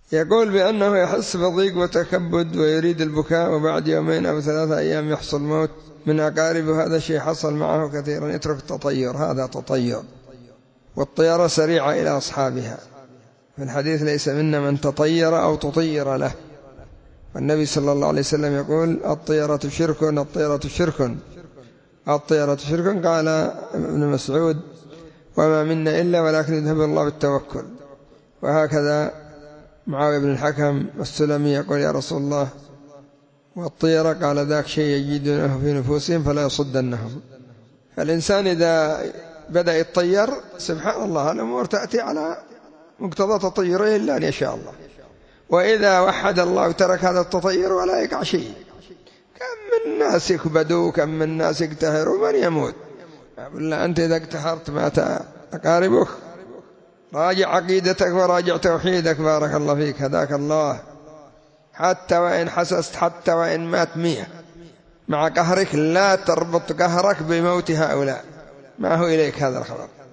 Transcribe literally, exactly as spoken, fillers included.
يقول بأنه يحس بضيق وتكبد ويريد البكاء، وبعد يومين أو ثلاثة أيام يحصل موت من أقاربه. هذا شيء حصل معه كثيرا. يترك التطير، هذا تطير. والطيرة سريعة إلى أصحابها. في الحديث ليس منا من تطير أو تطير له. والنبي صلى الله عليه وسلم يقول الطيرة شرك، الطيرة شرك، الطيرة شرك. قال ابن مسعود وما منا إلا ولكن يذهب الله بالتوكل. وهكذا معاوية بن الحكم السلمي يقول يا رسول الله والطيرة؟ قال ذاك شيء يجدونه في نفوسهم فلا يصدنهم. فالإنسان إذا بدأ يتطير سبحان الله الأمور تأتي على مقتضى تطيره إلا أن يشاء الله. وإذا وحد الله وترك هذا التطير ولا يقع شيء. كم من ناس يكبدوا، كم من ناس يقتهروا، من يموت. بالله أنت إذا اقتهرت مات أقاربك. راجع عقيدتك وراجع توحيدك. بارك الله فيك، هداك الله. حتى وإن حسست، حتى وإن مات مية مع قهرك لا تربط قهرك بموت هؤلاء، ما هو إليك هذا الخبر.